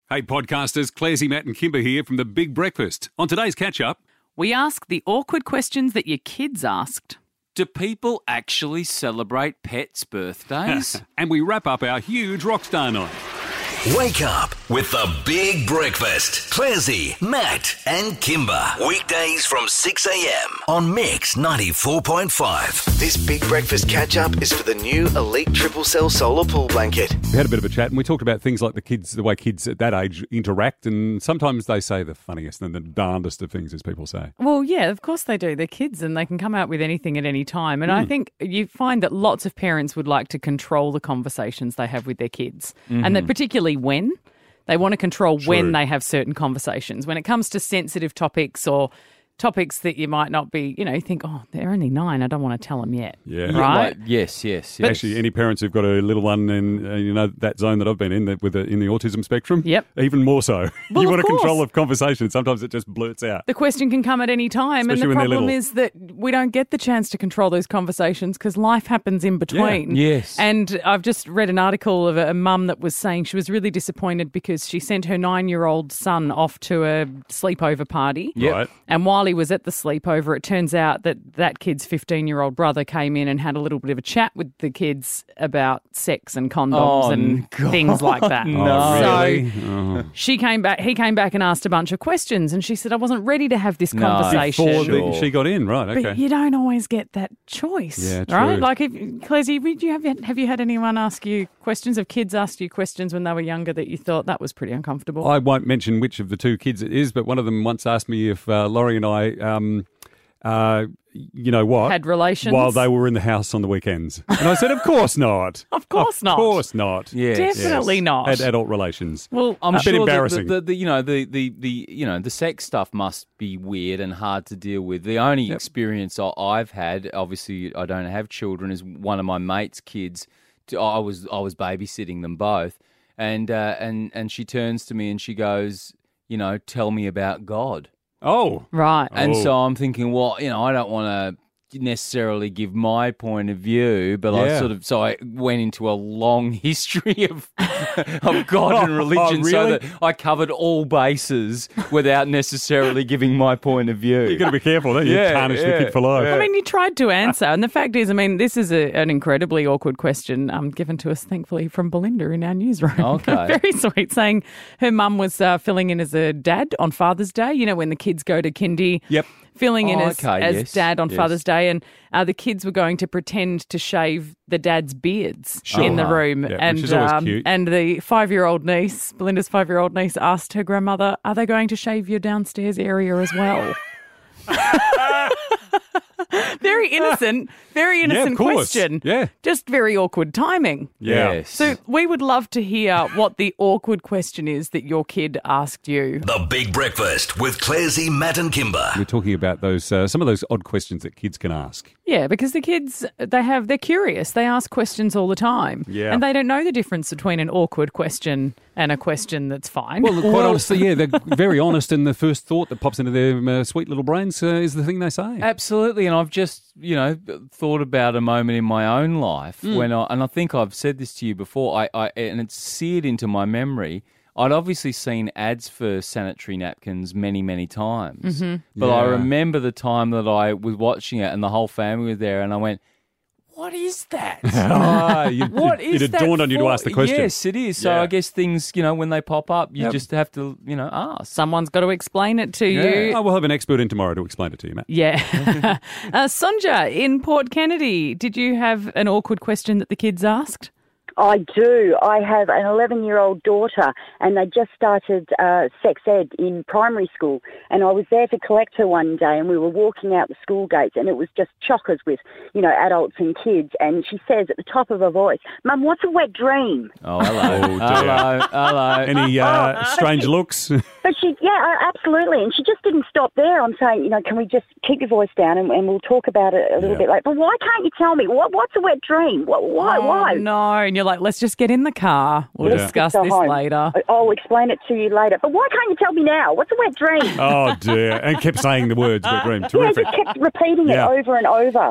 Hey podcasters, Clarsey, Matt and Kimber here from The Big Breakfast. On today's catch-up, We ask the awkward questions that your kids asked. Do people actually celebrate pets' birthdays? and we wrap up our huge rockstar night. Wake up with The Big Breakfast. Clarsey, Matt and Kimber. Weekdays from 6 a.m. on Mix 94.5. This Big Breakfast catch-up is for the new Elite Triple Cell Solar Pool Blanket. We had a bit of a chat and we talked about things like the way kids at that age interact, and sometimes they say the funniest and the darndest of things, as people say. Well, yeah, of course they do. They're kids and they can come out with anything at any time. And I think you find that lots of parents would like to control the conversations they have with their kids. And that particularly when they want to control when they have certain conversations. When it comes to sensitive topics or topics that you might not be, you think, oh, they're only 9, I don't want to tell them yet. Yeah. Right? Like, yes. Actually, any parents who've got a little one in that zone that I've been in in the autism spectrum, Yep. even more so. Well, you of want a course. control of conversation. Sometimes it just blurts out. The question can come at any time, Especially and the when they're problem little. is that we don't get the chance to control those conversations because life happens in between. Yeah. Yes. And I've just read an article of a mum that was saying she was really disappointed because she sent her 9-year-old son off to a sleepover party. Yep. Right. And while he was at the sleepover, it turns out that kid's 15-year-old brother came in and had a little bit of a chat with the kids about sex and condoms and things like that. No. So Really? Oh. he came back and asked a bunch of questions, and she said, I wasn't ready to have this No, conversation. Before Sure. she got in, right, okay. But you don't always get that choice, Yeah, right? true. Like, Clarsey, have you had anyone ask you questions? Have kids asked you questions when they were younger that you thought that was pretty uncomfortable? I won't mention which of the two kids it is, but one of them once asked me if Laurie and I, you know what? Had relations? While they were in the house on the weekends. And I said, of course not. Of course not. Of course not. Yes. Definitely not. Had adult relations. Well, I'm A bit sure embarrassing. the sex stuff must be weird and hard to deal with. The only experience I've had, obviously I don't have children, is one of my mate's kids. I was babysitting them both, and she turns to me and she goes, tell me about God. Oh. right. And Oh. so I'm thinking, well, I don't want to necessarily give my point of view, but I went into a long history of God and religion so really? that I covered all bases without necessarily giving my point of view. You've got to be careful, don't you? Yeah, Tarnish the yeah, kid for life. I mean, you tried to answer, and the fact is, this is an incredibly awkward question given to us, thankfully, from Belinda in our newsroom. Okay. Very sweet, saying her mum was filling in as a dad on Father's Day, when the kids go to kindy. Yep. Filling in as yes, dad on yes. Father's Day, and the kids were going to pretend to shave the dad's beards Sure. in the room. Yeah, and which is always cute. And the 5-year-old niece, Belinda's 5-year-old niece, asked her grandmother, "Are they going to shave your downstairs area as well?" Very innocent of course. question. Yeah. Just very awkward timing. Yeah. Yes. So we would love to hear what the awkward question is that your kid asked you. The Big Breakfast with Clarsey, Matt and Kimber. We're talking about those some of those odd questions that kids can ask. Yeah, because the kids, they're curious. They ask questions all the time. Yeah. And they don't know the difference between an awkward question and a question that's fine. Well, quite honestly, yeah, they're very honest, and the first thought that pops into their sweet little brains is the thing they say. Absolutely, and I've just thought about a moment in my own life when I think I've said this to you before. And it's seared into my memory. I'd obviously seen ads for sanitary napkins many, many times, but I Yeah. remember the time that I was watching it and the whole family was there, and I went, "What is that?" What is it that dawned on you to for? ask the question. Yes, it is. So Yeah. I guess things, when they pop up, you just have to, ask. Someone's got to explain it to you. Oh, we'll have an expert in tomorrow to explain it to you, Matt. Yeah. Sonja in Port Kennedy, did you have an awkward question that the kids asked? I do. I have an 11-year-old daughter, and they just started sex ed in primary school. And I was there to collect her one day, and we were walking out the school gates, and it was just chockers with, adults and kids. And she says at the top of her voice, "Mum, what's a wet dream?" Oh, hello. dear. hello. Any strange looks? But absolutely. And she just didn't stop there. I'm saying, can we just keep your voice down and we'll talk about it a little bit later. But why can't you tell me? What's a wet dream? Why? Oh, no. And you're like, let's just get in the car. We'll Yeah. discuss Go this home. later. I'll explain it to you later. But why can't you tell me now? What's a wet dream? Oh, dear. And kept saying the words, wet dream. Yeah, Terrific. just kept repeating it Yeah. over and over.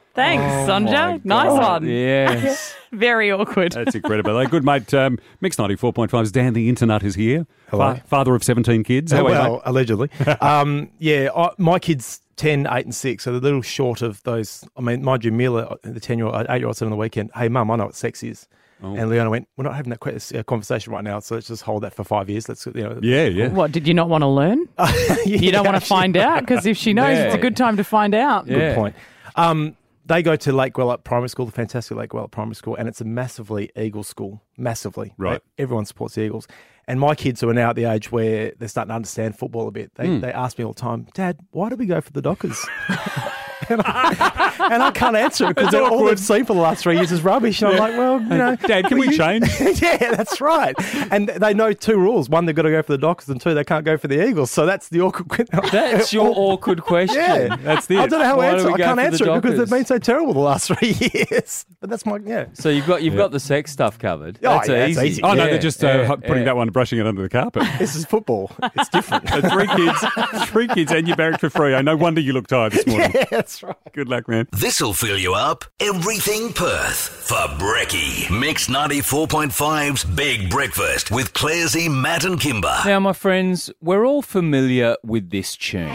Thanks, Sonja. Nice one. Yes. Very awkward. That's incredible. Hey, good mate. Mix 94.5's Dan the Internet is here. Hello. Father of 17 kids. How are you, mate? Well, allegedly. My kids 10, 8 and 6, so they're a little short of those. I mean, mind you, Mila, the 10-year-old, 8-year-old said on the weekend, hey, Mum, I know what sex is. Oh. And Leona went, we're not having that conversation right now, so let's just hold that for 5 years. Let's, Yeah. What, did you not want to learn? You don't want to find out? Because if she knows, it's a good time to find out. Good point. They go to Lake Gwelup Primary School, the fantastic Lake Gwelup Primary School, and it's a massively Eagle school, massively. Right. Everyone supports the Eagles. And my kids who are now at the age where they're starting to understand football a bit, they ask me all the time, Dad, why do we go for the Dockers? and I can't answer it because all they've seen for the last 3 years is rubbish. And I'm like, well, Dad, can we change? Yeah, that's right. And they know 2 rules. One, they've got to go for the Dockers, and 2, they can't go for the Eagles. So that's the awkward. That's your awkward question. Yeah, That's the. I don't know how to Why do answer. we I go can't for the answer it because Dockers? they've been so terrible the last 3 years. But that's my So you've got the sex stuff covered. Oh, That's yeah, that's easy. easy. Oh, no, Yeah, they're just putting that one, brushing it under the carpet. This is football. It's different. 3 kids, and you're married for free. No wonder you look tired this morning. Yeah, that's right. Good luck, man. This'll fill you up. Everything Perth for Brekkie. Mix 94.5's Big Breakfast with Clarsey, Matt and Kimber. Now, my friends, we're all familiar with this tune.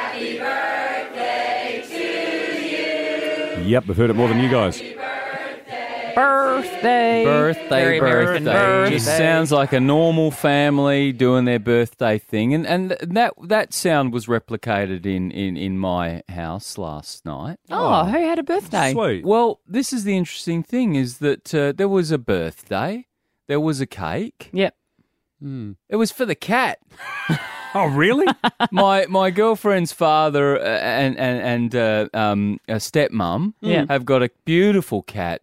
Yep, I've heard it more than you guys. Birthday. Very American birthday. Just sounds like a normal family doing their birthday thing. And that sound was replicated in my house last night. Oh, who had a birthday? Sweet. Well, this is the interesting thing is that there was a birthday. There was a cake. Yep. It was for the cat. Oh, really? My girlfriend's father and a stepmom Yeah. have got a beautiful cat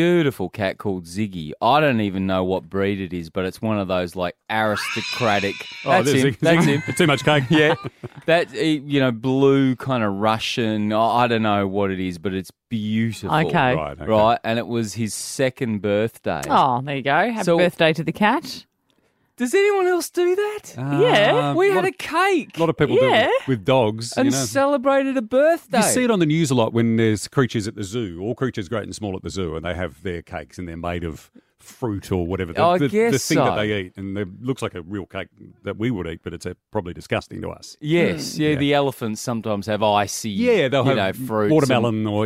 called Ziggy. I don't even know what breed it is, but it's one of those like aristocratic. That's there's him. That's him. Too much cake. Yeah, that blue kind of Russian. I don't know what it is, but it's beautiful. Okay. Right, and it was his second birthday. Oh, there you go. Happy So- birthday to the cat. Does anyone else do that? Yeah. We had a cake A lot of people do Yeah. it with dogs. and you know. celebrated a birthday. You see it on the news a lot when there's creatures at the zoo, all creatures great and small at the zoo, and they have their cakes and they're made of fruit or whatever. I The guess thing that so. they eat. And it looks like a real cake that we would eat, but it's probably disgusting to us. Yes, yeah, the elephants sometimes have icy, Yeah, they'll have fruits. watermelon or,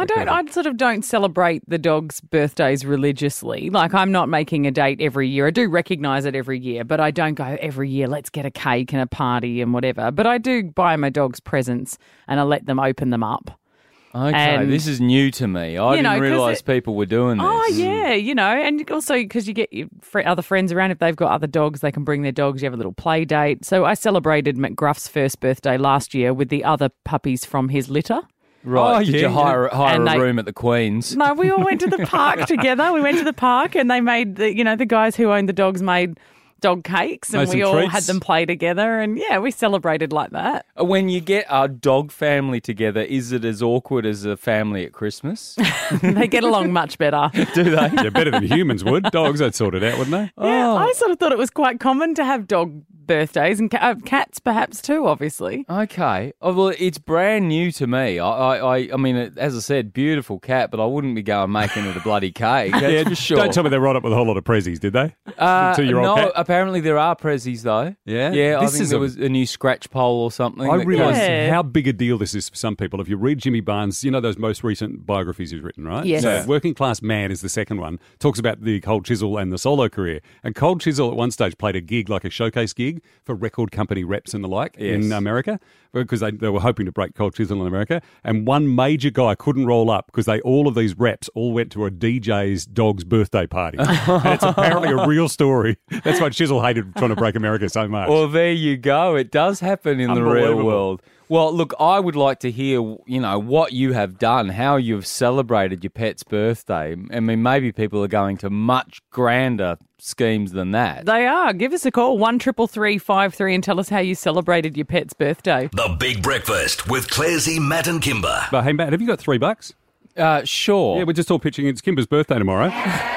I sort of don't celebrate the dogs' birthdays religiously. Like, I'm not making a date every year. I do recognise it every year, but I don't go every year, let's get a cake and a party and whatever. But I do buy my dogs presents and I let them open them up. Okay, And- this is new to me. I You know, didn't 'cause realise it- people were doing this. Oh, yeah, and also because you get your other friends around. If they've got other dogs, they can bring their dogs. You have a little play date. So I celebrated McGruff's first birthday last year with the other puppies from his litter. Right, Oh, did yeah, you hire And a they- room at the Queen's? No, we all went to the park together. We went to the park and they made, the guys who owned the dogs made dog cakes and Made some we all treats. had them play together and, we celebrated like that. When you get a dog family together, is it as awkward as a family at Christmas? They get along much better. Do they? Yeah, better than humans would. Dogs, they'd sort it out, wouldn't they? Yeah, I sort of thought it was quite common to have dog birthdays and cats perhaps too, obviously. Okay. Oh, well, it's brand new to me. I mean, as I said, beautiful cat, but I wouldn't be going making it a bloody cake. That's for sure. Don't tell me they rode up with a whole lot of prezzies, did they? No, 2-year-old cat? apparently there are prezzies though. Yeah? Yeah, I This think is there a- was a new scratch pole or something. I that realise goes- Yeah. how big a deal this is for some people. If you read Jimmy Barnes, you know those most recent biographies he's written, right? Yes. So Yeah. Working Class Man is the second one. Talks about the Cold Chisel and the solo career. And Cold Chisel at one stage played a gig, like a showcase gig for record company reps and the like in Yes. America because they were hoping to break Cold Chisel in America. And one major guy couldn't roll up because all of these reps all went to a DJ's dog's birthday party. And it's apparently a real story. That's why Chisel hated trying to break America so much. Well, there you go. It does happen in the real Unbelievable. world. Well, look, I would like to hear, what you have done, how you've celebrated your pet's birthday. I mean, maybe people are going to much grander schemes than that. They are. Give us a call, 133353 and tell us how you celebrated your pet's birthday. The Big Breakfast with Clarsey, Matt and Kimber. But hey, Matt, have you got $3? Sure. Yeah, we're just all pitching. It's Kimber's birthday tomorrow.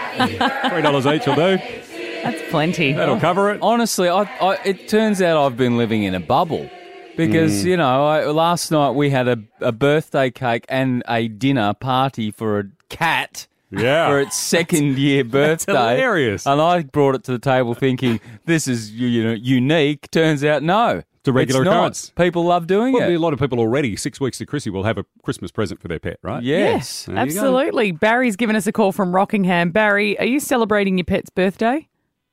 $3 each will do. That's plenty. That'll cover it. Honestly, it turns out I've been living in a bubble. Because, last night we had a birthday cake and a dinner party for a cat. Yeah. For its second year birthday. hilarious. And I brought it to the table thinking, this is unique. Turns out, no. It's a regular it's not. occurrence. People love doing Well, it. a lot of people already, 6 weeks to Chrissy, will have a Christmas present for their pet, right? Yes. There you go. Absolutely. Barry's given us a call from Rockingham. Barry, are you celebrating your pet's birthday?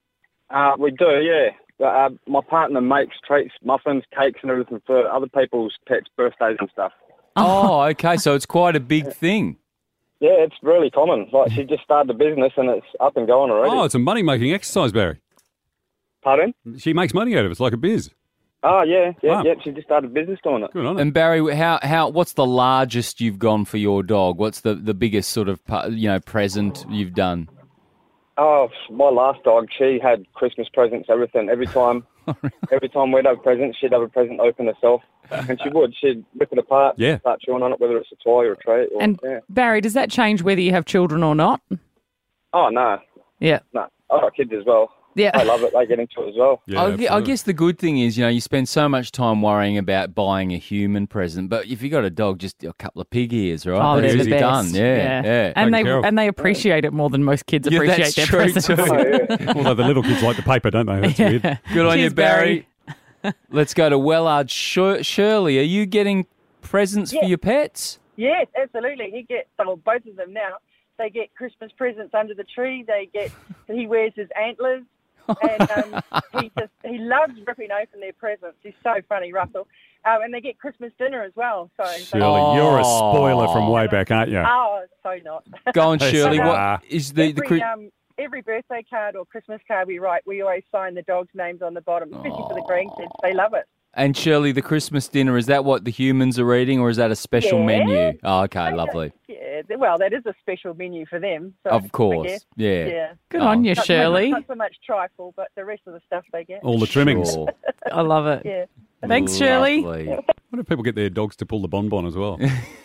We do, yeah. My partner makes treats, muffins, cakes and everything for other people's pets' birthdays and stuff. Oh, okay. So it's quite a big thing. Yeah, it's really common. Like, she just started a business and it's up and going already. Oh, it's a money-making exercise, Barry. Pardon? She makes money out of it. It's like a biz. Oh, yeah. Wow. She just started a business doing it. Good on her. And Barry, what's the largest you've gone for your dog? What's the biggest sort of present you've done? Oh, my last dog, she had Christmas presents, everything. Every time we'd have presents, she'd have a present open herself. And she'd rip it apart, Yeah. start chewing on it, whether it's a toy or a treat. Or, And yeah. Barry, does that change whether you have children or not? Oh, no. Yeah. No. I've got kids as well. Yeah. I love it. They get into it as well. Yeah, I absolutely. guess the good thing is, you spend so much time worrying about buying a human present, but if you got a dog, just a couple of pig ears, right? Oh, That's they're the easy best. done. Yeah. And Taken care of. they appreciate it more than most kids Yeah, appreciate that's their true presents. too. Oh, yeah. Although the little kids like the paper, don't they? That's weird. Good on you, Cheers, Barry. Let's go to Wellard. Shirley, are you getting presents for your pets? Yes, absolutely. Both of them now. They get Christmas presents under the tree. He wears his antlers, and he loves ripping open their presents. He's so funny, Russell. And they get Christmas dinner as well. So Shirley, you're a spoiler from way back, aren't you? oh, so not. Go on, Shirley. Yes, What is Every birthday card or Christmas card we write, we always sign the dogs' names on the bottom, especially for the grandkids. They love it. And Shirley, the Christmas dinner, is that what the humans are eating, or is that a special Yeah. menu? Oh, okay, lovely. Yeah, well, that is a special menu for them. So, Of I course, guess. yeah. Yeah. Good on you, Not- Shirley. Not so much trifle, but the rest of the stuff they get. All the trimmings. Sure. I love it. Yeah. Thanks, Shirley. Lovely. What if people get their dogs to pull the bonbon as well?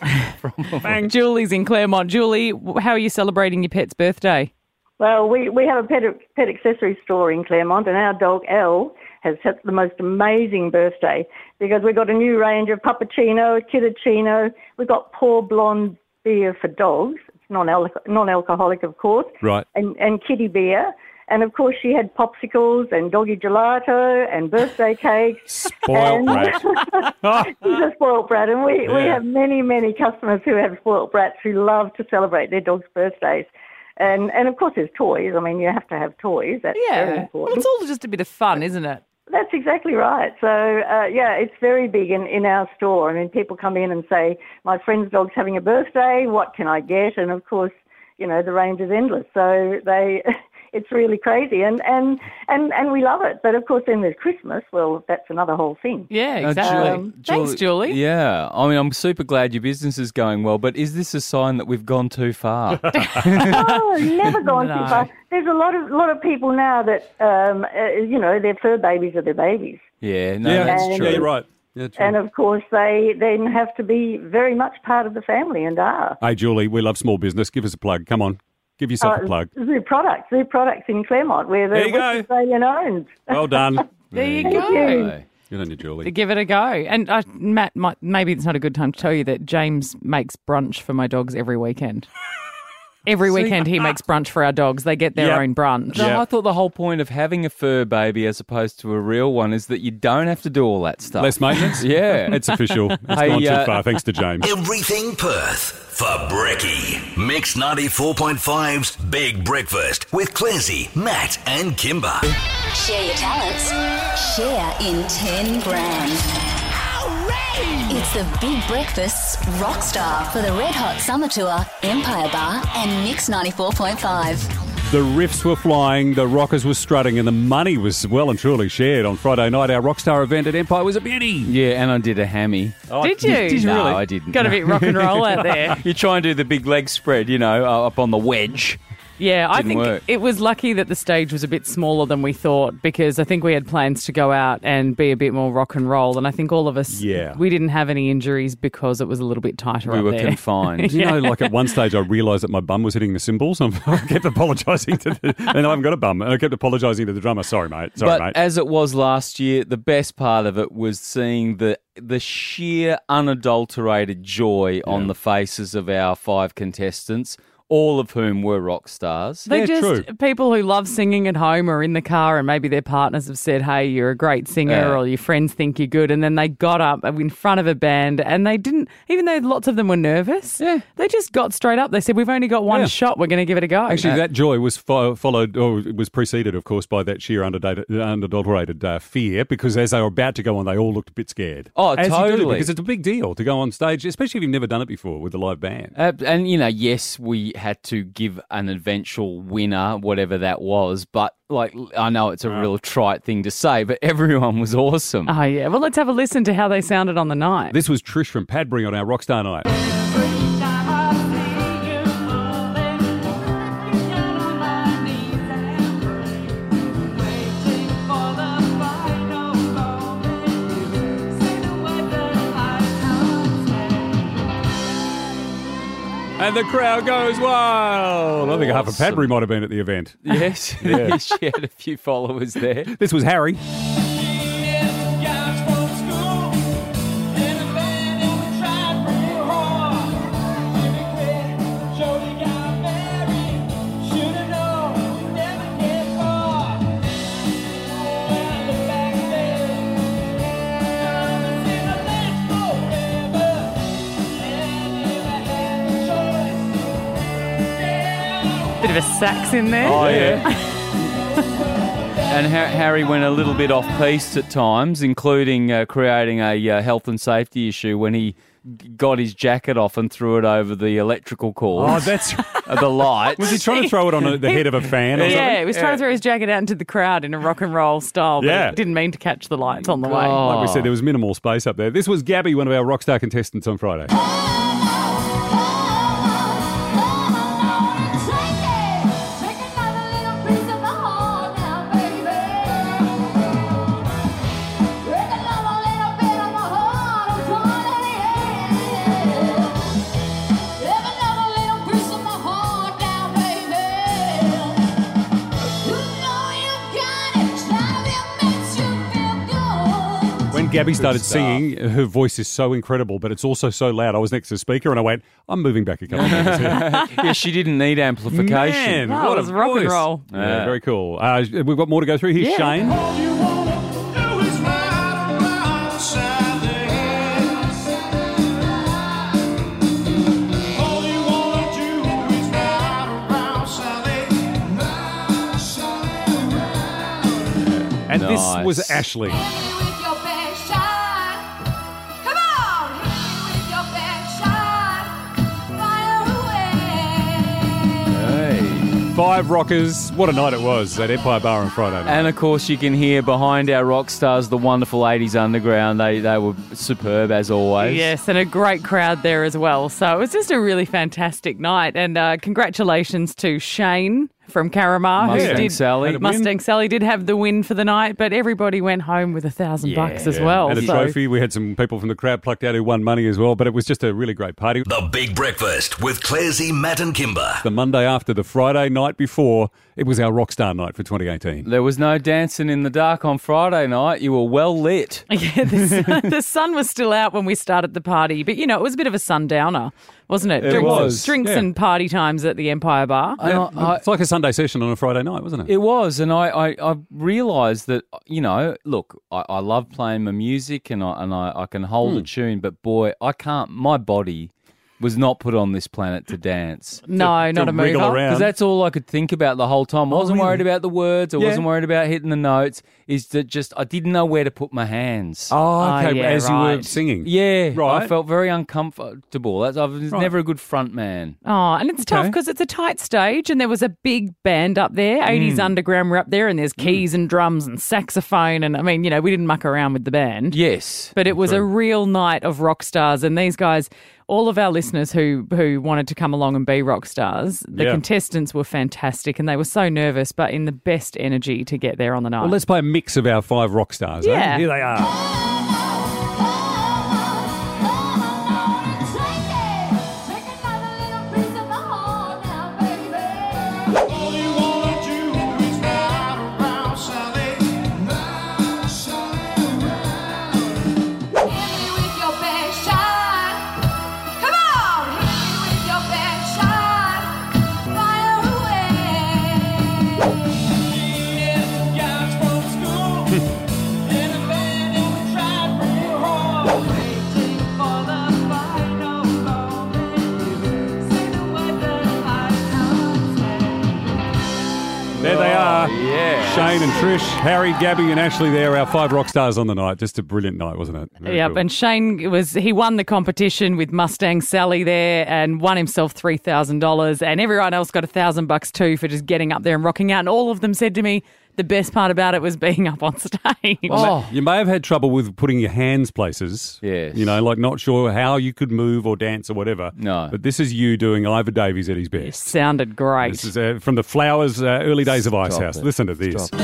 Julie's in Claremont. Julie, how are you celebrating your pet's birthday? Well, we have a pet accessory store in Claremont, and our dog Elle has had the most amazing birthday because we've got a new range of Puppuccino, Kitachino. We've got Pour Blonde beer for dogs. It's non-alcoholic, of course. Right. And kitty beer. And, of course, she had popsicles and doggy gelato and birthday cakes. Spoiled brat. She's a spoiled brat. And we have many, many customers who have spoiled brats who love to celebrate their dog's birthdays. And of course, there's toys. I mean, you have to have toys. That's very Well, important. it's all just a bit of fun, isn't it? That's exactly right. So, it's very big in our store. I mean, people come in and say, my friend's dog's having a birthday, what can I get? And, of course, the range is endless. So it's really crazy. And we love it. But, of course, then there's Christmas. Well, that's another whole thing. Yeah, exactly. Thanks, Julie. Yeah, I mean, I'm super glad your business is going well, but is this a sign that we've gone too far? Oh, never gone No. too far. There's a lot of people now that, their fur babies are their babies. Yeah, no, Yeah, that's true. yeah, you're right. Yeah, true. And, of course, they then have to be very much part of the family and are. Hey, Julie, we love small business. Give us a plug. Come on. Give yourself a plug. Zoo Products in Claremont, where There they're you go. West Australian owned. Well done. There you Thank go. you. Good on you, Julie. To give it a go. And Matt, maybe it's not a good time to tell you that James makes brunch for my dogs every weekend. Every weekend he makes brunch for our dogs. They get their Yep. own brunch. No, Yeah. I thought the whole point of having a fur baby as opposed to a real one is that you don't have to do all that stuff. Less maintenance? Yeah. It's official. It's Hey, gone too far, thanks to James. Everything Perth for Brekkie. Mix 94.5's Big Breakfast with Clancy, Matt and Kimber. Share your talents. Share in 10 grand. It's the Big Breakfast's Rockstar for the Red Hot Summer Tour, Empire Bar and Mix 94.5. The riffs were flying, the rockers were strutting, and the money was well and truly shared on Friday night. Our Rockstar event at Empire was a beauty. Yeah, and I did a hammy. Did you? Did you No, really? I didn't. Got a bit rock and roll out there. You try and do the big leg spread, up on the wedge. Yeah, I Didn't think work. it was lucky that the stage was a bit smaller than we thought because I think we had plans to go out and be a bit more rock and roll. And I think all of us, we didn't have any injuries because it was a little bit tighter We up were there. confined. Do you know, like at one stage I realised that my bum was hitting the cymbals. I kept apologising to and I haven't got a bum. And I kept apologising to the drummer. Sorry, mate. But mate. as it was last year, the best part of it was seeing the the sheer unadulterated joy on the faces of our 5 contestants, all of whom were rock stars. They're just people who love singing at home or in the car, and maybe their partners have said, hey, you're a great singer, or your friends think you're good, and then they got up in front of a band and they didn't, even though lots of them were nervous, they just got straight up. They said, we've only got one shot, we're going to give it a go. Actually, that joy was followed, or it was preceded, of course, by that sheer unadulterated fear, because as they were about to go on, they all looked a bit scared. Oh, as totally. You do, because it's a big deal to go on stage, especially if you've never done it before with a live band. And, you know, yes, we had to give an eventual winner, whatever that was, but like, I know it's a real trite thing to say, but everyone was awesome. Oh, yeah. Well, let's have a listen to how they sounded on the night. This was Trish from Padbury on our Rockstar Night. And the crowd goes wild. I think half of Padbury might have been at the event. Yes, she had a few followers there. This was Harry. Bit of a sax in there. Oh, yeah. And Harry went a little bit off-piste at times, including creating a health and safety issue when he got his jacket off and threw it over the electrical cords. Oh, that's the lights. Was he trying to throw it on the head of a fan or something? Yeah, he was trying to throw his jacket out into the crowd in a rock and roll style, but he didn't mean to catch the lights on the way. Like we said, there was minimal space up there. This was Gabby, one of our Rockstar contestants on Friday. When Gabby started singing, her voice is so incredible, but it's also so loud. I was next to the speaker and I went, I'm moving back a couple of minutes here. Yeah, she didn't need amplification. Man, Wow, what it a was rock and voice. roll. Yeah, very cool. We've got more to go through. Here's Shane. And this was Ashley. Hey. 5 rockers. What a night it was at Empire Bar on Friday night. And, of course, you can hear behind our rock stars the wonderful 80s Underground. They were superb, as always. Yes, and a great crowd there as well. So it was just a really fantastic night. And congratulations to Shane from Caramar. Mustang Sally did have the win for the night, but everybody went home with $1,000 as well. And a trophy. We had some people from the crowd plucked out who won money as well, but it was just a really great party. The Big Breakfast with Clarsey, Matt and Kimber. The Monday after the Friday night before, it was our Rockstar night for 2018. There was no dancing in the dark on Friday night. You were well lit. Yeah, the sun was still out when we started the party, but, you know, it was a bit of a sundowner, wasn't it? Drinks and party times at the Empire Bar. It's like a Sunday session on a Friday night, wasn't it? It was, and I realised that, you know, look, I love playing my music and I can hold a tune, but boy, I can't, my body was not put on this planet to dance. No, not a mover. Because that's all I could think about the whole time. I wasn't worried about the words. I wasn't worried about hitting the notes. Is that just, I didn't know where to put my hands. Oh, okay. yeah, As you were singing. Yeah. Right. I felt very uncomfortable. I was never a good front man. Oh, and it's tough because it's a tight stage and there was a big band up there. 80s Underground were up there and there's keys and drums and saxophone. And I mean, you know, we didn't muck around with the band. Yes. But it was a real night of rock stars. And these guys, all of our listeners who wanted to come along and be rock stars, the contestants were fantastic and they were so nervous, but in the best energy to get there on the night. Well, let's play a mix of our 5 rock stars. Yeah. Eh? Here they are. Shane and Trish, Harry, Gabby and Ashley there, our 5 rock stars on the night. Just a brilliant night, wasn't it? Very Yep, cool. and Shane he won the competition with Mustang Sally there and won himself $3,000, and everyone else got $1,000 too for just getting up there and rocking out. And all of them said to me, the best part about it was being up on stage. You may have had trouble with putting your hands places. Yes. You know, like not sure how you could move or dance or whatever. No. But this is you doing Ivor Davies at his best. Sounded great. This is from the Flowers early days of Ice Stop House. it. Listen to this. Stop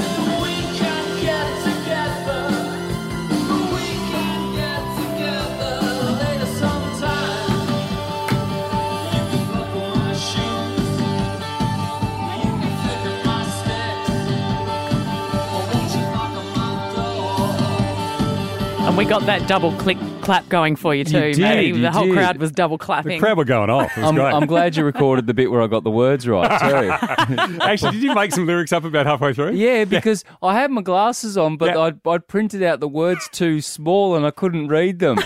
And we got that double click clap going for you too, did, Matty. you The whole did. crowd was double The clapping. crowd were going off. It was great. I'm glad you recorded the bit where I got the words right too. Actually, did you make some lyrics up about halfway through? Yeah, because I had my glasses on, but Yeah. I'd printed out the words too small and I couldn't read them.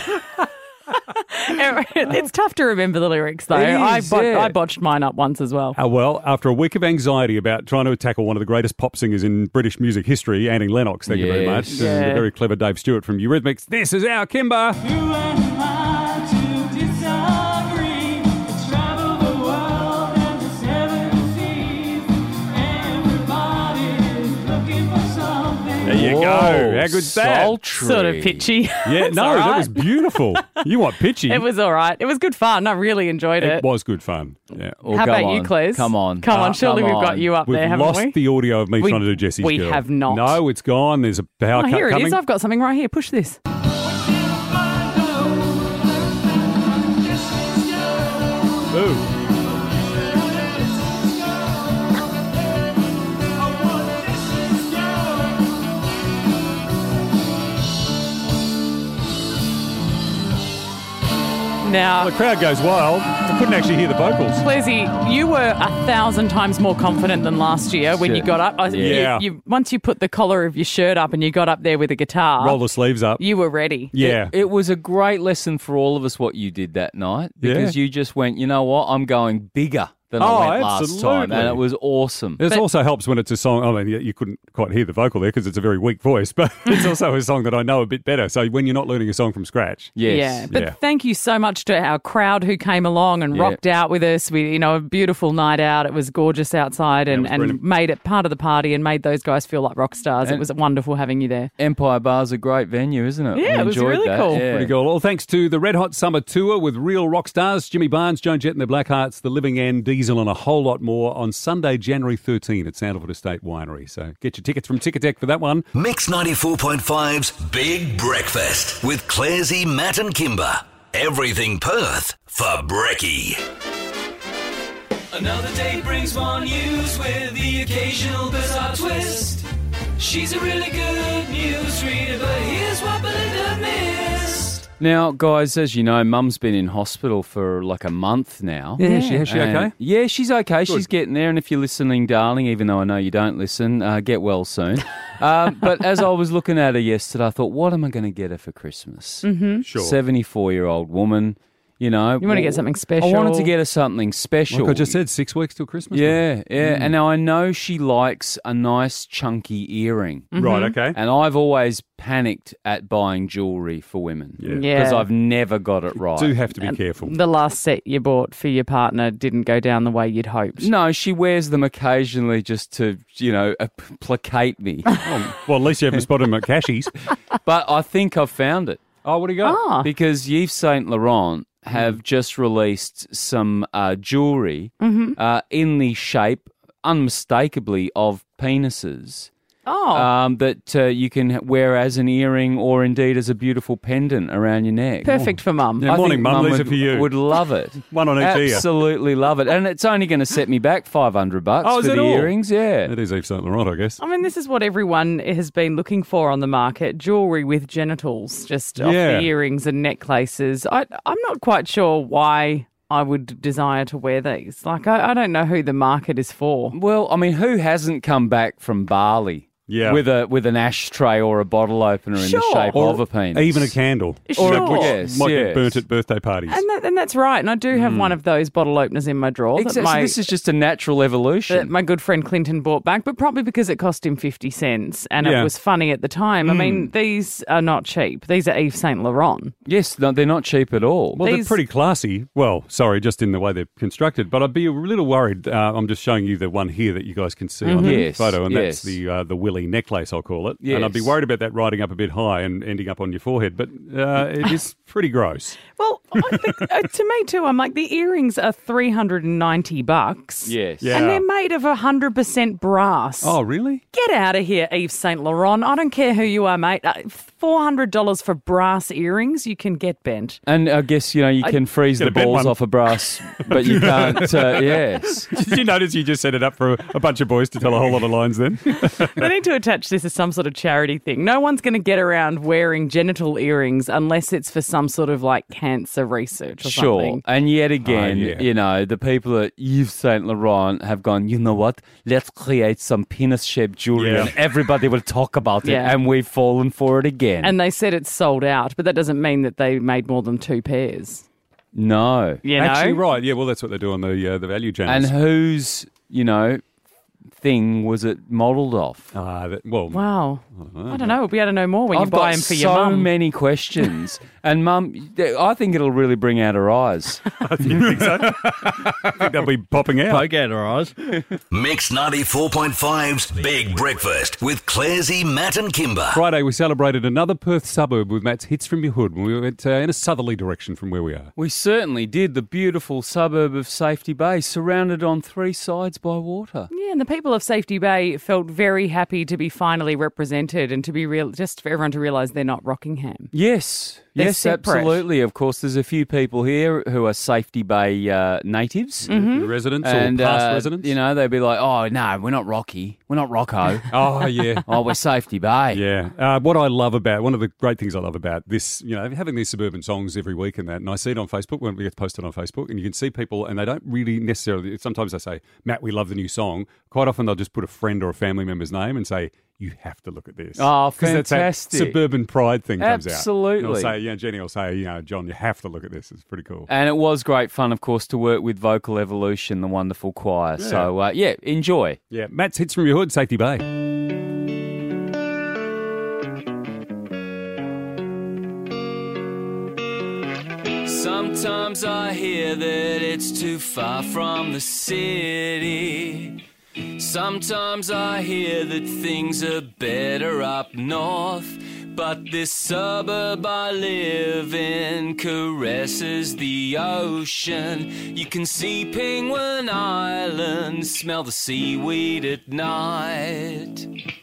It's tough to remember the lyrics though. It is, yeah. I botched mine up once as well. Well, after a week of anxiety about trying to tackle one of the greatest pop singers in British music history, Annie Lennox, thank you very much, Yes. and the Yeah. very clever Dave Stewart from Eurythmics, this is our Kimber. There you go. How good's that? Sultry. Sort of pitchy. Yeah, It's no, all that right. was beautiful. You want pitchy? It was all right. It was good fun. I really enjoyed it. It was good fun. Yeah. Well, How come about you, on. Cles? Come on. Come on. Surely come we've got on. you up We've there, haven't lost we? the audio of me We- trying to do Jesse's we Girl. have not. No, it's gone. There's a power cut Here it coming. is. I've got something right here. Push this. Ooh. Now, The crowd goes wild. I couldn't actually hear the vocals. Clezzy, you were 1,000 times more confident than last year when you got up. Yeah. Once you put the collar of your shirt up and you got up there with a guitar, Roll the sleeves up. you were ready. Yeah. It was a great lesson for all of us what you did that night because you just went, you know what, I'm going bigger than I went last time. absolutely. And it was awesome. This also helps when it's a song. I mean, you couldn't quite hear the vocal there because it's a very weak voice, but it's also a song that I know a bit better. So when you're not learning a song from scratch. Yes. Yeah, but Yeah. thank you so much to our crowd who came along and Yeah. rocked out with us. We, a beautiful night out. It was gorgeous outside it and, was and brilliant. made it part of the party and made those guys feel like rock stars. It And- was wonderful having you there. Empire Bar's a great venue, isn't it? Yeah, We it was enjoyed really that. cool. Yeah. Pretty cool. All thanks to the Red Hot Summer Tour with real rock stars, Jimmy Barnes, Joan Jett and the Blackhearts, The Living End, Diesel and a whole lot more on Sunday, January 13 at Sandalwood Estate Winery. So get your tickets from Ticketek for that one. Mix 94.5's Big Breakfast with Clarsey, Matt and Kimber. Everything Perth for Brekkie. Another day brings more news with the occasional bizarre twist. She's a really good newsreader, but here's what Belinda missed. Now, guys, as you know, Mum's been in hospital for like a month now. Yeah. Is she And- okay? Yeah, she's okay. She's getting there. And if you're listening, darling, even though I know you don't listen, get well soon. But as I was looking at her yesterday, I thought, what am I going to get her for Christmas? Mm-hmm. Sure. 74-year-old woman, you know. You want to get something special. I wanted to get her something special. Like I just said, 6 weeks till Christmas. Yeah, yeah. And now I know she likes a nice chunky earring. Right, okay. And I've always panicked at buying jewellery for women. Yeah. Because Yeah. I've never got it right. Do have to be careful. The last set you bought for your partner didn't go down the way you'd hoped. No, she wears them occasionally just to, placate me. Well, at least you haven't spotted him at Cashie's. But I think I've found it. Oh, what do you got? Ah. Because Yves Saint Laurent have just released some jewellery in the shape, unmistakably, of penises. Oh, That you can wear as an earring or indeed as a beautiful pendant around your neck. perfect for Mum. Yeah. I Morning, think Mum. These would, are for you. would love it. One on each ear. Absolutely love it. And it's only going to set me back $500 Oh, is for it the all? earrings. Yeah. That is Yves Saint Laurent, I guess. I mean, this is what everyone has been looking for on the market, jewellery with genitals, just off Yeah. the earrings and necklaces. I'm not quite sure why I would desire to wear these. Like, I don't know who the market is for. Well, I mean, who hasn't come back from Bali? Yeah. with an ashtray or a bottle opener in the Sure. shape Or of a penis. even a candle. Sure. Which Yes, might yes. get burnt at birthday parties. And that's right. And I do have one of those bottle openers in my drawer that Exactly. So this is just a natural evolution. that my good friend Clinton bought back, but probably because it cost him 50 cents and Yeah. it was funny at the time. I mean, these are not cheap. These are Yves Saint Laurent. Yes, no, they're not cheap at all. Well, they're These- pretty classy. Well, sorry, just in the way they're constructed. But I'd be a little worried. I'm just showing you the one here that you guys can see on the Yes, photo, and yes. that's the willy necklace, I'll call it. And I'd be Yes. worried about that riding up a bit high and ending up on your forehead. But it is pretty gross. Well, I think, to me too, I'm like, the earrings are $390. Yes. Yeah. And they're made of 100% brass. Oh, really? Get out of here, Yves Saint Laurent. I don't care who you are, mate. $400 for brass earrings, you can get bent. And I guess, you can freeze Get the a bent balls one. off a brass, but you can't, yes. Did you notice you just set it up for a bunch of boys to tell a whole lot of lines then? They need to attach this as some sort of charity thing. No one's going to get around wearing genital earrings unless it's for some sort of like cancer research or Sure. something. And yet again, yeah. the people at Yves Saint Laurent have gone, you know what? Let's create some penis-shaped jewelry Yeah. and everybody will talk about it. Yeah. And we've fallen for it again. And they said it's sold out, but that doesn't mean that they made more than 2 pairs. no. You know? Actually, right. Yeah, well, that's what they do on the value channels. And whose, thing was it modelled off? Wow. I don't know. We'll be able to know more when I've you buy got them for so your mum. many questions. And Mum, I think it'll really bring out her eyes. You think so? I think they'll be popping out. Poke out her eyes. Mix 94.5's Big Breakfast with Clarsey, Matt and Kimber. Friday, we celebrated another Perth suburb with Matt's Hits from Your Hood when we went in a southerly direction from where we are. We certainly did. The beautiful suburb of Safety Bay, surrounded on 3 sides by water. Yeah, and the people of Safety Bay felt very happy to be finally represented and to be just for everyone to realise they're not Rockingham. Yes. They're Yes, separate. absolutely. Of course, there's a few people here who are Safety Bay natives. Residents And, or past residents? they'd be like, oh, no, we're not Rocky. We're not Rocco. Oh, yeah. Oh, we're Safety Bay. Yeah. What I love about, one of the great things I love about this, having these suburban songs every week and that, and I see it on Facebook when we get posted on Facebook, and you can see people, and they don't really necessarily, sometimes they say, Matt, we love the new song. Quite often they'll just put a friend or a family member's name and say, you have to look at this. Oh, 'Cause that's that fantastic. suburban pride thing comes out. Absolutely. And I'll say, Jenny will say, John, you have to look at this. It's pretty cool. And it was great fun, of course, to work with Vocal Evolution, the wonderful choir. Yeah. So, enjoy. Yeah, Matt's Hits from Your Hood, Safety Bay. Sometimes I hear that it's too far from the city. Sometimes I hear that things are better up north. But this suburb I live in caresses the ocean. You can see Penguin Island, smell the seaweed at night.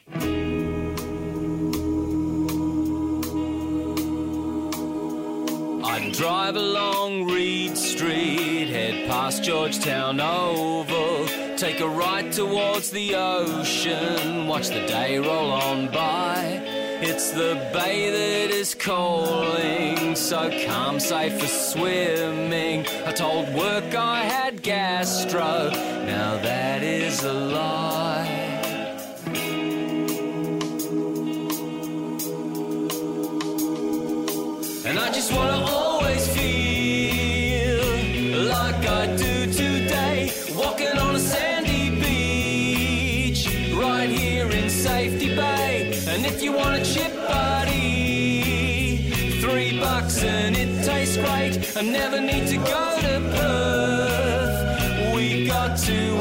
I'd drive along Reed Street, head past Georgetown Oval, take a right towards the ocean, watch the day roll on by. It's the bay that is calling, so calm, safe for swimming. I told work I had gastro, now that is a lie. And I just wanna always feel like I do today, walking on a sandy beach, right here in Safety Bay. And if you want a chip, buddy, $3 and it tastes great. I never need to go to Perth, we got 2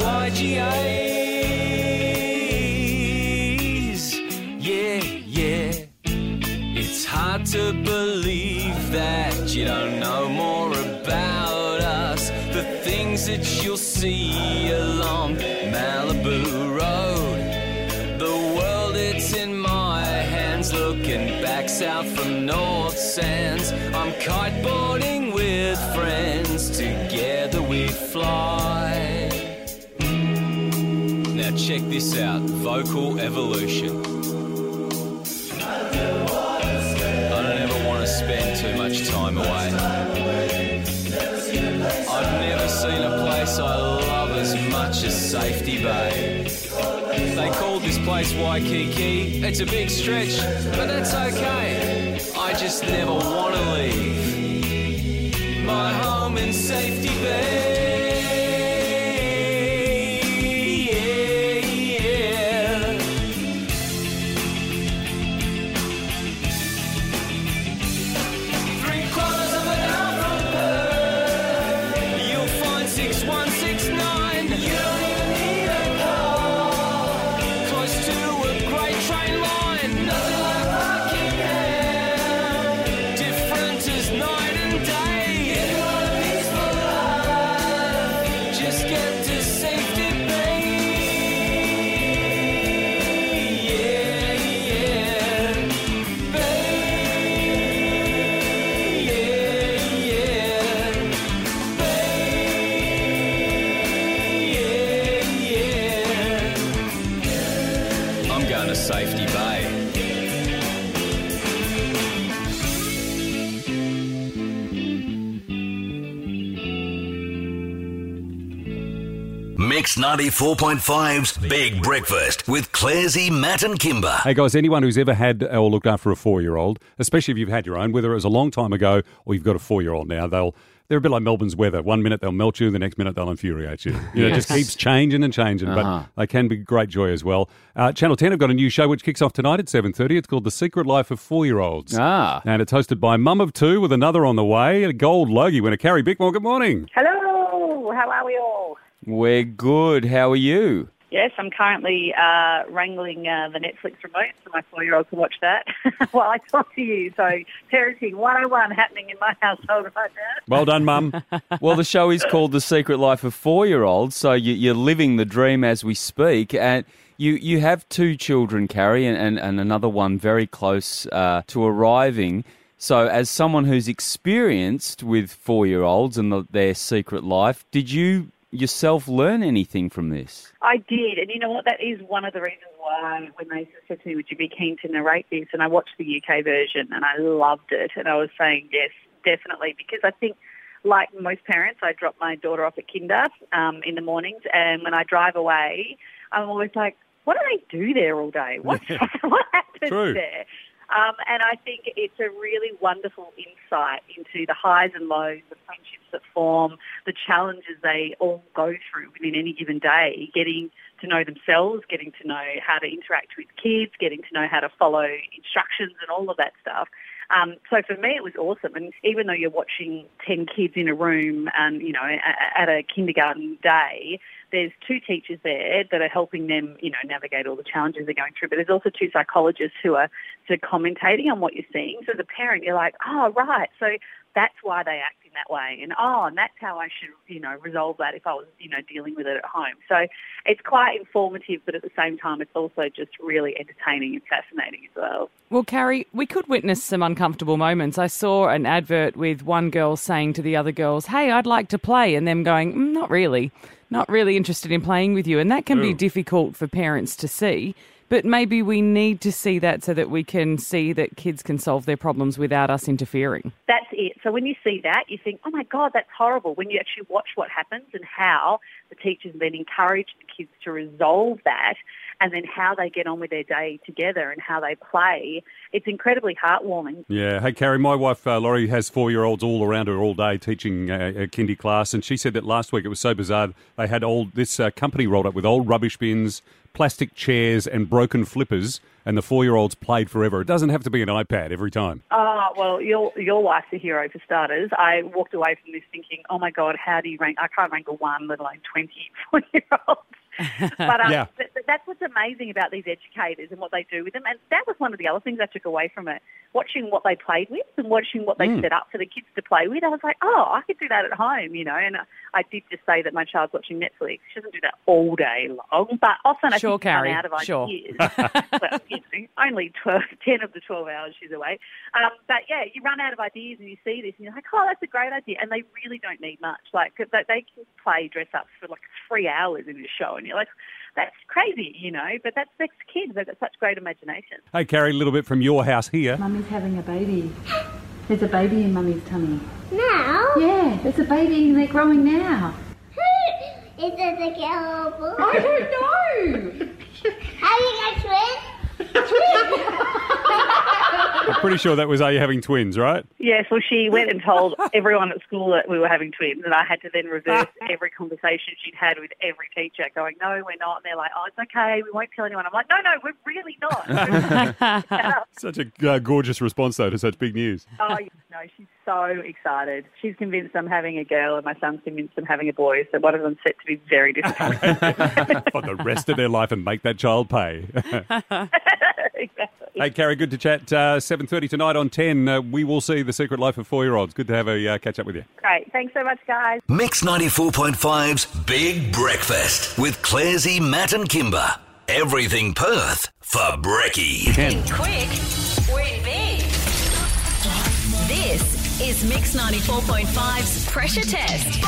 IGAs. Yeah, yeah. It's hard to believe that you don't know more about us. The things that you'll see along Malibu Road. The world, it's in my hands, looking back south from North Sands. I'm kiteboarding with friends, together we fly. Now check this out, Vocal Evolution. Spend too much time away. I've never seen a place I love as much as Safety Bay. They called this place Waikiki. It's a big stretch, but that's okay. I just never want to leave my home and safety bay. Safety Bay. Mix 94.5's Big Breakfast with Clarsey, Matt and Kimber. Hey guys, anyone who's ever had or looked after a 4-year-old, especially if you've had your own, whether it was a long time ago or you've got a 4-year-old now, they're a bit like Melbourne's weather. 1 minute they'll melt you, the next minute they'll infuriate you. It just keeps changing and changing, but they can be great joy as well. Channel 10 have got a new show which kicks off tonight at 7:30. It's called The Secret Life of 4-Year-Olds. And it's hosted by Mum of Two with another on the way, a gold Logie winner, Carrie Bickmore. Good morning. Hello, how are we all? We're good. How are you? Yes, I'm currently wrangling the Netflix remote so my 4-year-old can watch that while I talk to you. So parenting 101 happening in my household right now. Well done, Mum. Well, the show is called The Secret Life of 4-Year-Olds, so you're living the dream as we speak. And you have 2 children, Carrie, and another one very close to arriving. So as someone who's experienced with 4-year-olds and their secret life, did you yourself learn anything from this? I did, and you know what? That is one of the reasons why when they said to me, would you be keen to narrate this? And I watched the UK version and I loved it. And I was saying, yes, definitely, because I think like most parents, I drop my daughter off at kinder in the mornings, and when I drive away, I'm always like, what do they do there all day? What happens there? And I think it's a really wonderful insight into the highs and lows, the friendships that form, the challenges they all go through within any given day, getting to know themselves, getting to know how to interact with kids, getting to know how to follow instructions and all of that stuff. So for me, it was awesome. And even though you're watching 10 kids in a room and, you know, at a kindergarten day, there's 2 teachers there that are helping them, you know, navigate all the challenges they're going through. But there's also 2 psychologists who are sort of commentating on what you're seeing. So as a parent, you're like, oh, right. So that's why they act in that way. And that's how I should, you know, resolve that if I was, you know, dealing with it at home. So it's quite informative, but at the same time, it's also just really entertaining and fascinating as well. Well, Carrie, we could witness some uncomfortable moments. I saw an advert with one girl saying to the other girls, hey, I'd like to play, and them going, not really interested in playing with you. And that can be difficult for parents to see. But maybe we need to see that so that we can see that kids can solve their problems without us interfering. That's it. So when you see that, you think, oh, my God, that's horrible. When you actually watch what happens and how the teachers then encourage the kids to resolve that, and then how they get on with their day together and how they play, it's incredibly heartwarming. Yeah. Hey, Carrie, my wife, Laurie, has 4-year-olds all around her all day teaching a kindy class, and she said that last week it was so bizarre. They had this company rolled up with old rubbish bins, plastic chairs and broken flippers, and the 4-year-olds played forever. It doesn't have to be an iPad every time. Oh, well, your wife's a hero for starters. I walked away from this thinking, oh, my God, how do you rank? I can't wrangle one, let alone 20 4-year-olds. But that's what's amazing about these educators and what they do with them. And that was one of the other things I took away from it. Watching what they played with and watching what they set up for the kids to play with, I was like, oh, I could do that at home, you know. And I did just say that my child's watching Netflix. She doesn't do that all day long, but often I think Carrie, run out of ideas. Well, you know, only 10 of the 12 hours she's away. But yeah, you run out of ideas and you see this and you're like, oh, that's a great idea. And they really don't need much. Like they can play dress ups for like 3 hours in this show, and you're like, that's crazy, you know, but that's kids. They've got such great imagination. Hey, Carrie, a little bit from your house here. Mummy's having a baby. There's a baby in Mummy's tummy. Now? Yeah, there's a baby and they're growing now. Who is it a girl or boy? I don't know. How are you pretty sure that was, are you having twins, right? Yes, well, she went and told everyone at school that we were having twins, and I had to then reverse every conversation she'd had with every teacher, going, no, we're not. And they're like, oh, it's okay, we won't tell anyone. I'm like, no, we're really not. Such a gorgeous response, though, to such big news. Oh, no, she's so excited. She's convinced I'm having a girl, and my son's convinced I'm having a boy, so one of them's set to be very disappointed. For the rest of their life and make that child pay. Exactly. Hey, Carrie, good to chat. 7:30 tonight on 10. We will see The Secret Life of 4-year-olds. Good to have a catch up with you. Great. Thanks so much, guys. Mix 94.5's Big Breakfast with Clarsey, Matt and Kimber. Everything Perth for Brekkie. Think quick, win big. This is Mix 94.5's Pressure Test.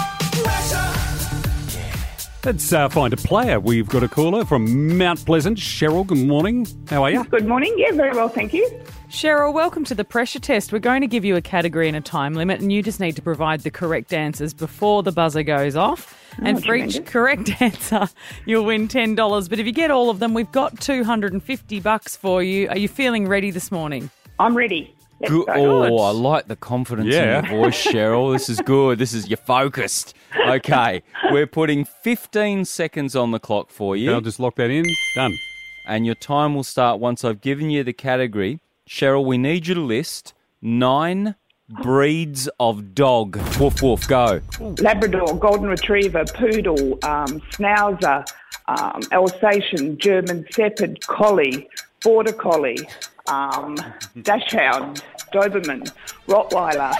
Let's find a player. We've got a caller from Mount Pleasant. Cheryl, good morning. How are you? Good morning. Yeah, very well, thank you. Cheryl, welcome to the Pressure Test. We're going to give you a category and a time limit, and you just need to provide the correct answers before the buzzer goes off. And for each correct answer, you'll win $10. But if you get all of them, we've got $250 for you. Are you feeling ready this morning? I'm ready. Good. Oh, I like the confidence in your voice, Cheryl. This is good. You're focused. Okay, we're putting 15 seconds on the clock for you. I'll just lock that in. Done. And your time will start once I've given you the category. Cheryl, we need you to list 9 breeds of dog. Woof, woof, go. Labrador, Golden Retriever, Poodle, Schnauzer, Alsatian, German Shepherd, Collie, Border Collie, Dachshund, Doberman, Rottweiler.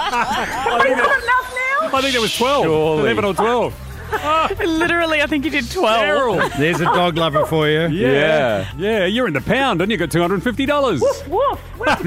I think there was 12. Surely. 11 or 12. Literally, I think you did 12. There's a dog lover for you. Yeah, you're in the pound and you got $250. Woof, woof.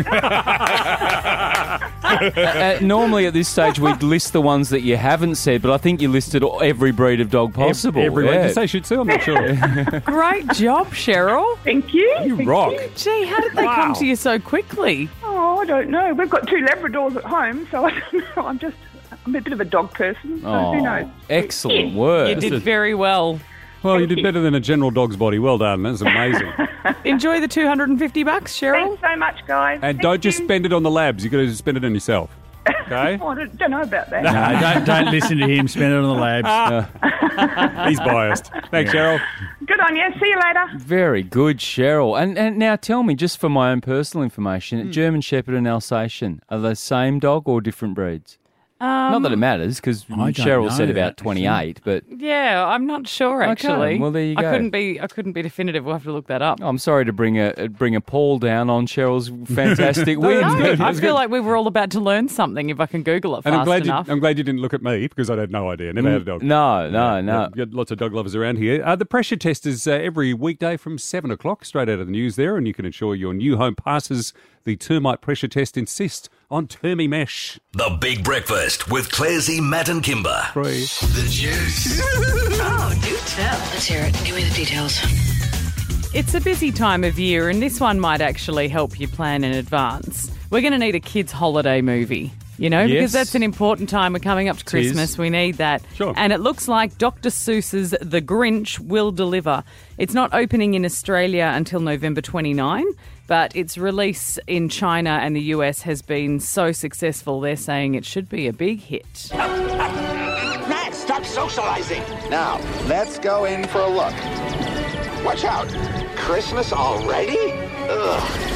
Normally at this stage we'd list the ones that you haven't said, but I think you listed every breed of dog possible. Every breed. Did you say Shih Tzu? I'm not sure. Great job, Cheryl. Thank you. You rock. Gee, how did they come to you so quickly? Oh, I don't know. We've got 2 Labradors at home, so I don't know. I'm a bit of a dog person, so who knows? Excellent work. You did very well. Well, you did better than a general dog's body. Well done. That's amazing. Enjoy the $250, Cheryl. Thanks so much, guys. And don't just spend it on the labs. You've got to spend it on yourself. Okay? Oh, I don't know about that. No, don't listen to him. Spend it on the labs. He's biased. Thanks, Cheryl. Good on you. See you later. Very good, Cheryl. And now tell me, just for my own personal information, German Shepherd and Alsatian, are they the same dog or different breeds? Not that it matters, because Cheryl said about 28, but yeah, I'm not sure actually. Okay, well, there you go. I couldn't be definitive. We'll have to look that up. I'm sorry to bring a Paul down on Cheryl's fantastic win. No, I feel like we were all about to learn something if I can Google it fast enough. I'm glad you didn't look at me because I had no idea. Never had a dog. No. We've got lots of dog lovers around here. The Pressure Test is every weekday from 7 o'clock, straight out of the news there, and you can ensure your new home passes the termite pressure test. Insist on Termi Mesh. The Big Breakfast with Clarsey, Matt and Kimber. The Juice. Oh, do tell. Let's hear it. Give me the details. It's a busy time of year, and this one might actually help you plan in advance. We're going to need a kids' holiday movie. Because that's an important time. We're coming up to Christmas. We need that. Sure. And it looks like Dr. Seuss's The Grinch will deliver. It's not opening in Australia until November 29, but its release in China and the US has been so successful, they're saying it should be a big hit. Matt, stop socializing. Now, let's go in for a look. Watch out. Christmas already? Ugh.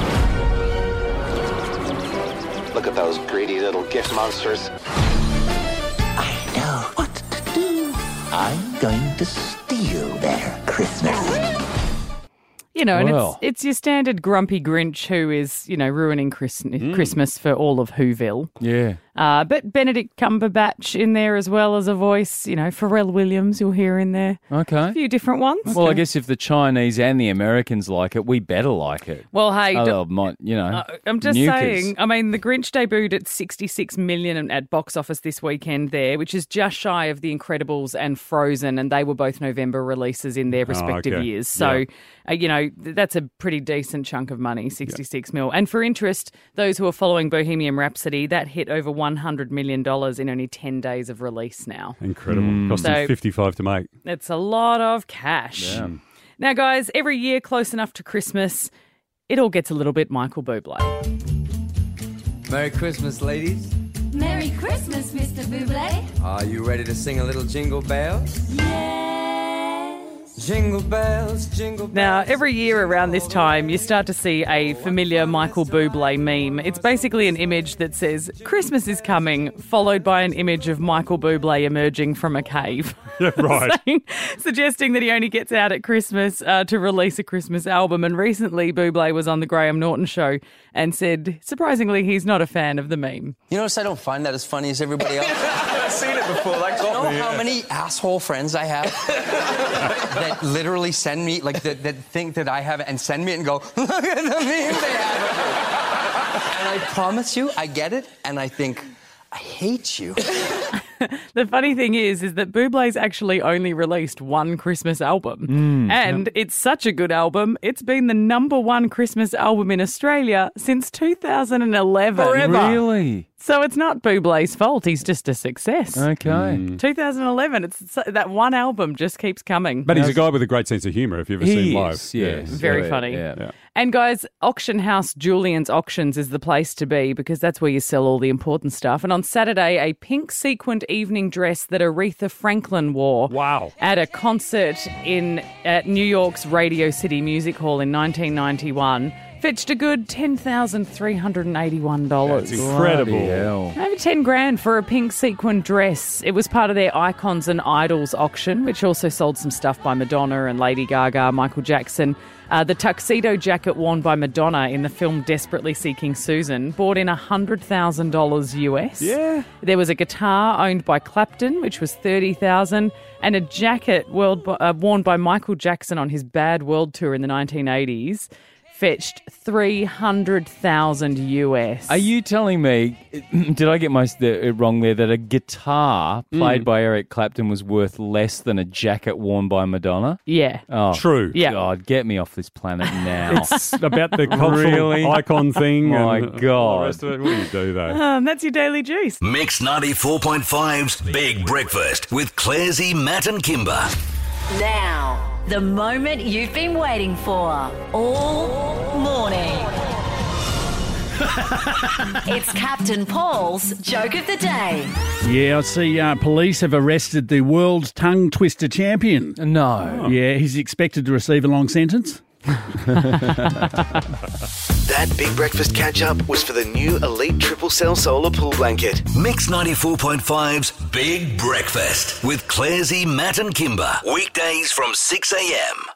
Look at those greedy little gift monsters. I know what to do. I'm going to steal their Christmas. And it's your standard grumpy Grinch who is, ruining Christmas for all of Whoville. Yeah. But Benedict Cumberbatch in there as well as a voice. Pharrell Williams you'll hear in there. Okay. A few different ones. Well, I guess if the Chinese and the Americans like it, we better like it. Well, hey, I'm just mucus. saying. I mean, The Grinch debuted at $66 million at box office this weekend there, which is just shy of The Incredibles and Frozen, and they were both November releases in their respective years. So, that's a pretty decent chunk of money, 66 mil. And for interest, those who are following Bohemian Rhapsody, that hit over $100 million in only 10 days of release now. Incredible. Cost them 55 to make. It's a lot of cash. Yeah. Now, guys, every year close enough to Christmas, it all gets a little bit Michael Bublé. Merry Christmas, ladies. Merry Christmas, Mr. Bublé. Are you ready to sing a little Jingle Bells? Yes. Jingle bells, jingle bells. Now, every year around this time, you start to see a familiar Michael Bublé meme. It's basically an image that says, Christmas is coming, followed by an image of Michael Bublé emerging from a cave. Right. Suggesting that he only gets out at Christmas to release a Christmas album. And recently, Bublé was on the Graham Norton show and said, surprisingly, he's not a fan of the meme. You notice I don't find that as funny as everybody else? I've seen it before. Do you know how many asshole friends I have that literally send me, like, that think that I have it and send me it and go, look at the meme they have of you. And I promise you, I get it, and I think, I hate you. The funny thing is that Bublé's actually only released one Christmas album. And it's such a good album, it's been the #1 Christmas album in Australia since 2011. Forever. Really? So it's not Bublé's fault, he's just a success. Okay. 2011, it's that one album just keeps coming. But he's a guy with a great sense of humour, if you've ever seen him live. Yes. Very funny. Yeah. And guys, Auction House Julian's Auctions is the place to be because that's where you sell all the important stuff. And on Saturday, a pink sequined evening dress that Aretha Franklin wore at a concert at New York's Radio City Music Hall in 1991 fetched a good $10,381. That's incredible. Over 10 grand for a pink sequin dress. It was part of their Icons and Idols auction, which also sold some stuff by Madonna and Lady Gaga, Michael Jackson. The tuxedo jacket worn by Madonna in the film Desperately Seeking Susan brought in $100,000 US. Yeah. There was a guitar owned by Clapton, which was $30,000, and a jacket worn by Michael Jackson on his Bad World Tour in the 1980s. Fetched $300,000 US. Are you telling me, did I get it wrong there, that a guitar played by Eric Clapton was worth less than a jacket worn by Madonna? Yeah. Oh, true. Yeah. God, get me off this planet now. It's about the cultural icon thing. My and God. all the rest of it. What do you do, though? That's your Daily Juice. Mix 94.5's Big Breakfast with Clarsey, Matt and Kimber. Now, the moment you've been waiting for all morning. It's Captain Paul's Joke of the Day. Yeah, I see police have arrested the world's tongue twister champion. No. Yeah, he's expected to receive a long sentence. That Big Breakfast catch-up was for the new Elite Triple Cell Solar Pool Blanket. Mix 94.5's Big Breakfast with Clarsey, Matt and Kimber. Weekdays from 6 a.m.